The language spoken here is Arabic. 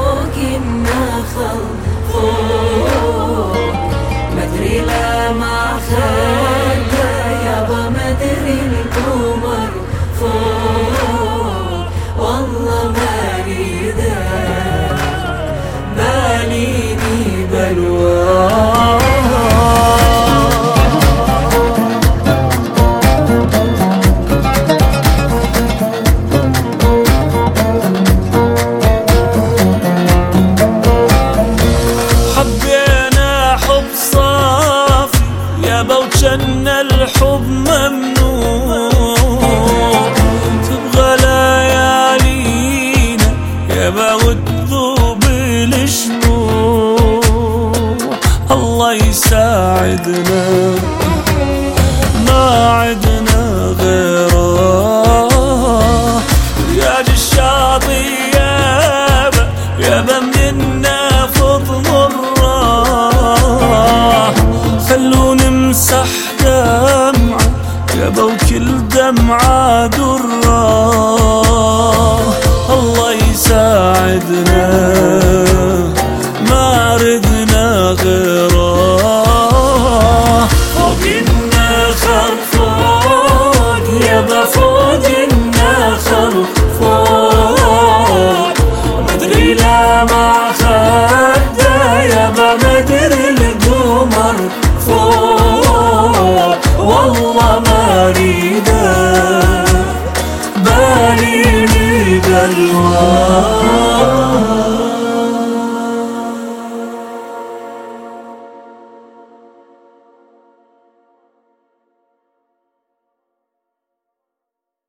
فوق النخل فوق، مدري لا ما خلى يابا مدري القمر فوق، والله ماني باليني بلوى. وجن الحب ممنوع، تبغى ليالينا يابا وتذوب الشموع. الله يساعدنا ما عدنا غيره، رياض الشاطئ يابا منا فض مره، خلونا نمسح دمعة يابا وكل دمعة درة. الله يساعدنا ما ردنا غيره، فوق النخل فوق يابا فوق النخل فوق، مدري لا ما خدى يابا مدري القمر فوق، والله ما اريده باليني بلوى.